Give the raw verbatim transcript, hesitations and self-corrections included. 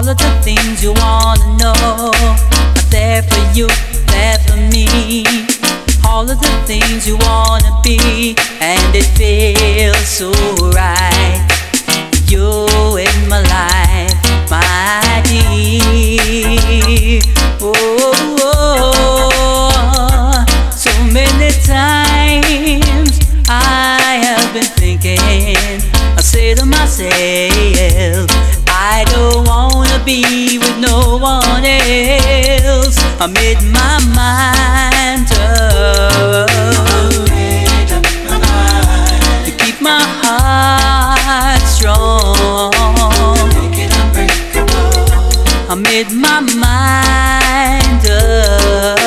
All of the things you wanna know are there for you, there for me. All of the things you wanna be, and it feels so right. You in my life, my dear. Oh, oh, so many times I have been thinking, I say to myself, I don't wanna be with no one else. I made my mind up to keep my heart strong. I made my mind up